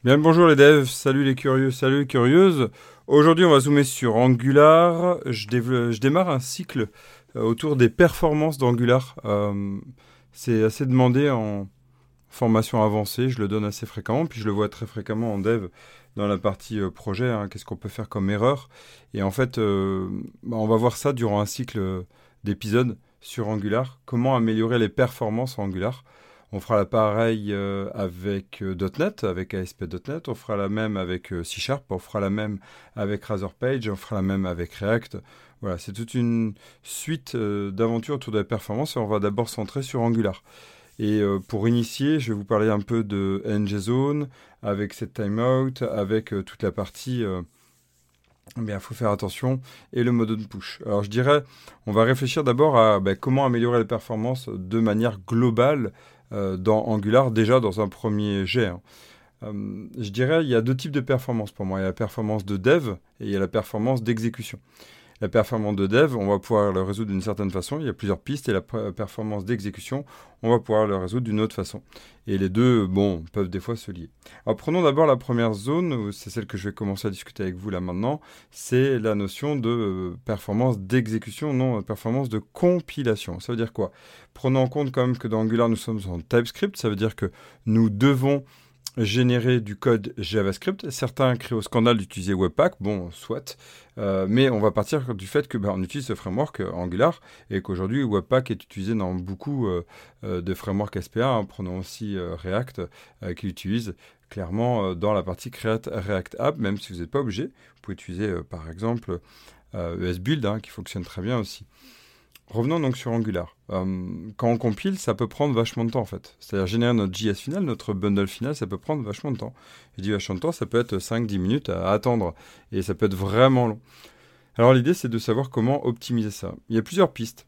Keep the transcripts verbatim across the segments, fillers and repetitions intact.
Bien le bonjour les devs, salut les curieux, salut les curieuses. Aujourd'hui on va zoomer sur Angular. Je, dév- je démarre un cycle euh, autour des performances d'Angular. Euh, c'est assez demandé en formation avancée, je le donne assez fréquemment, puis je le vois très fréquemment en dev dans la partie euh, projet, hein, qu'est-ce qu'on peut faire comme erreur. Et en fait, euh, bah, on va voir ça durant un cycle euh, d'épisodes sur Angular, comment améliorer les performances en Angular. On fera la pareil euh, avec euh, .NET, avec A S P point net, on fera la même avec euh, C Sharp, on fera la même avec Razorpage, on fera la même avec React. Voilà, c'est toute une suite euh, d'aventures autour de la performance et on va d'abord se centrer sur Angular. Et euh, pour initier, je vais vous parler un peu de ngZone, avec cette timeout, avec euh, toute la partie, euh, eh bien, il faut faire attention, et le mode on push. Alors je dirais, on va réfléchir d'abord à ben, comment améliorer les performances de manière globale euh, dans Angular, déjà dans un premier jet, hein. Euh, je dirais, il y a deux types de performances pour moi. Il y a la performance de dev et il y a la performance d'exécution. La performance de dev, on va pouvoir le résoudre d'une certaine façon. Il y a plusieurs pistes. Et la performance d'exécution, on va pouvoir le résoudre d'une autre façon. Et les deux, bon, peuvent des fois se lier. Alors prenons d'abord la première zone, c'est celle que je vais commencer à discuter avec vous là maintenant. C'est la notion de euh, performance d'exécution, non euh, performance de compilation. Ça veut dire quoi? Prenons en compte quand même que dans Angular, nous sommes en TypeScript. Ça veut dire que nous devons générer du code JavaScript. Certains crient au scandale d'utiliser Webpack, bon, soit. Euh, mais on va partir du fait que bah, on utilise ce framework euh, Angular et qu'aujourd'hui Webpack est utilisé dans beaucoup euh, euh, de frameworks S P A. Hein. Prenons aussi euh, React euh, qui l'utilise clairement euh, dans la partie Create React App, même si vous n'êtes pas obligé. Vous pouvez utiliser euh, par exemple euh, E S Build hein, qui fonctionne très bien aussi. Revenons donc sur Angular. Euh, quand on compile, ça peut prendre vachement de temps en fait. C'est-à-dire générer notre J S final, notre bundle final, ça peut prendre vachement de temps. Je dis vachement de temps, ça peut être cinq dix minutes à attendre et ça peut être vraiment long. Alors l'idée c'est de savoir comment optimiser ça. Il y a plusieurs pistes.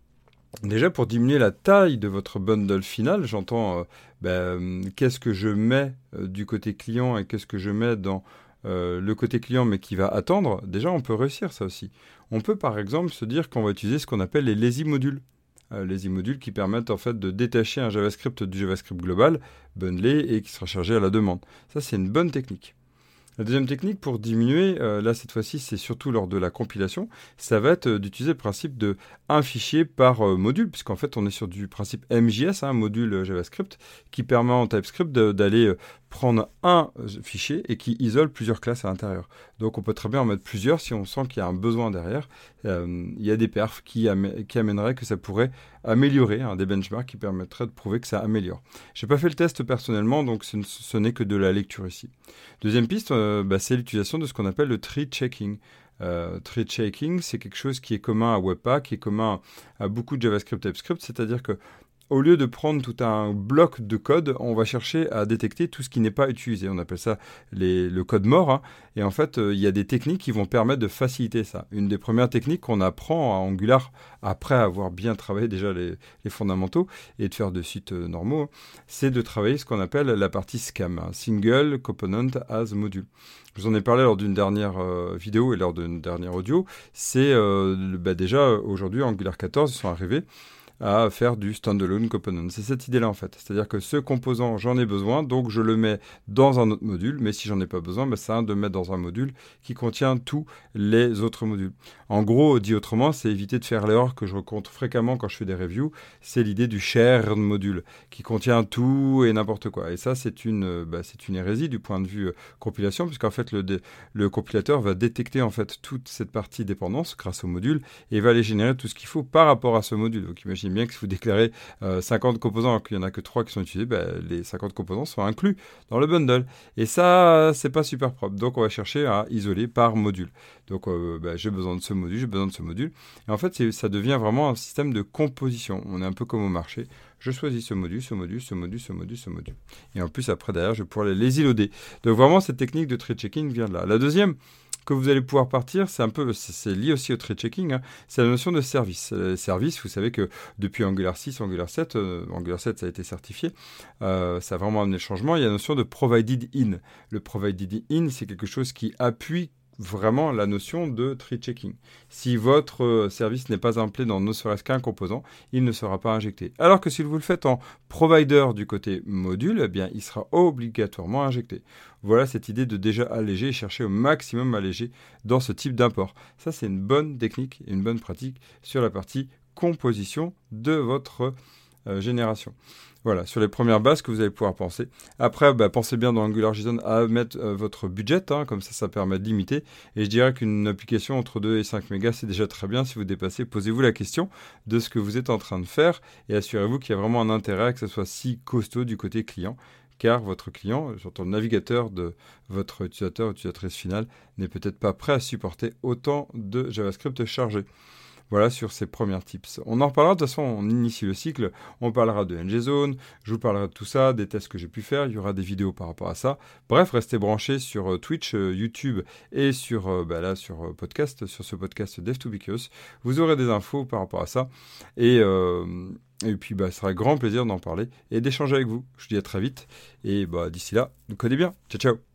Déjà pour diminuer la taille de votre bundle final, j'entends euh, ben, qu'est-ce que je mets euh, du côté client et qu'est-ce que je mets dans euh, le côté client mais qui va attendre. Déjà on peut réussir ça aussi. On peut par exemple se dire qu'on va utiliser ce qu'on appelle les lazy modules. Euh, lazy modules qui permettent en fait de détacher un JavaScript du JavaScript global, bundlé et qui sera chargé à la demande. Ça c'est une bonne technique. La deuxième technique pour diminuer, euh, là cette fois-ci c'est surtout lors de la compilation, ça va être euh, d'utiliser le principe de un fichier par euh, module, puisqu'en fait on est sur du principe M J S, un hein, module euh, JavaScript, qui permet en TypeScript de, d'aller euh, prendre un euh, fichier et qui isole plusieurs classes à l'intérieur. Donc on peut très bien en mettre plusieurs si on sent qu'il y a un besoin derrière. Euh, il y a des perfs qui, amè- qui amèneraient que ça pourrait améliorer, hein, des benchmarks qui permettraient de prouver que ça améliore. Je n'ai pas fait le test personnellement, donc ce, ce n'est que de la lecture ici. Deuxième piste, euh, bah, c'est l'utilisation de ce qu'on appelle le tree checking. Euh, tree checking, c'est quelque chose qui est commun à Webpack, qui est commun à beaucoup de JavaScript, TypeScript, c'est-à-dire que au lieu de prendre tout un bloc de code, on va chercher à détecter tout ce qui n'est pas utilisé. On appelle ça les, le code mort. Hein. Et en fait, euh, il y a des techniques qui vont permettre de faciliter ça. Une des premières techniques qu'on apprend à Angular, après avoir bien travaillé déjà les, les fondamentaux et de faire de sites euh, normaux, c'est de travailler ce qu'on appelle la partie S C A M, hein, Single Component as Module. Je vous en ai parlé lors d'une dernière euh, vidéo et lors d'une dernière audio. C'est euh, bah déjà, aujourd'hui, Angular quatorze, ils sont arrivés à faire du standalone component. C'est cette idée-là en fait. C'est-à-dire que ce composant, j'en ai besoin, donc je le mets dans un autre module, mais si j'en ai pas besoin, ben, c'est un de le mettre dans un module qui contient tous les autres modules. En gros, dit autrement, c'est éviter de faire l'erreur que je rencontre fréquemment quand je fais des reviews, c'est l'idée du shared module, qui contient tout et n'importe quoi. Et ça, c'est une, bah, c'est une hérésie du point de vue euh, compilation, puisqu'en fait, le, dé- le compilateur va détecter en fait toute cette partie dépendance grâce au module, et va aller générer tout ce qu'il faut par rapport à ce module. Donc imaginez bien que si vous déclarez euh, cinquante composants alors qu'il n'y en a que trois qui sont utilisés, bah, les cinquante composants sont inclus dans le bundle. Et ça, c'est pas super propre. Donc on va chercher à isoler par module. Donc euh, bah, j'ai besoin de ce module, j'ai besoin de ce module. Et en fait, c'est, ça devient vraiment un système de composition. On est un peu comme au marché. Je choisis ce module, ce module, ce module, ce module, ce module. Et en plus, après, derrière, je vais pouvoir les, les iloader. Donc vraiment, cette technique de tree checking vient de là. La deuxième, que vous allez pouvoir partir, c'est un peu, c'est, c'est lié aussi au tree checking, hein, c'est la notion de service. Le service, vous savez que depuis Angular six, Angular sept, euh, Angular sept ça a été certifié, euh, ça a vraiment amené le changement. Il y a la notion de provided in. Le provided in, c'est quelque chose qui appuie vraiment la notion de tree checking. Si votre euh, service n'est pas appelé dans ne serait-ce qu'un composant, il ne sera pas injecté. Alors que si vous le faites en provider du côté module, eh bien, il sera obligatoirement injecté. Voilà cette idée de déjà alléger et chercher au maximum alléger dans ce type d'import. Ça, c'est une bonne technique et une bonne pratique sur la partie composition de votre euh, génération. Voilà, sur les premières bases que vous allez pouvoir penser. Après, bah, pensez bien dans AngularJSON à mettre euh, votre budget, hein, comme ça, ça permet de limiter. Et je dirais qu'une application entre deux et cinq mégas, c'est déjà très bien. Si vous dépassez, posez-vous la question de ce que vous êtes en train de faire et assurez-vous qu'il y a vraiment un intérêt que ce soit si costaud du côté client, car votre client, surtout le navigateur de votre utilisateur ou utilisatrice finale, n'est peut-être pas prêt à supporter autant de JavaScript chargé. Voilà sur ces premiers tips. On en reparlera, de toute façon, on initie le cycle, on parlera de ngZone, je vous parlerai de tout ça, des tests que j'ai pu faire, il y aura des vidéos par rapport à ça. Bref, restez branchés sur euh, Twitch, euh, YouTube et sur, euh, bah là, sur euh, podcast, sur ce podcast Dev to Be Curious. Vous aurez des infos par rapport à ça. Et, euh, et puis, bah, ce sera un grand plaisir d'en parler et d'échanger avec vous. Je vous dis à très vite. Et bah, d'ici là, codez bien. Ciao, ciao.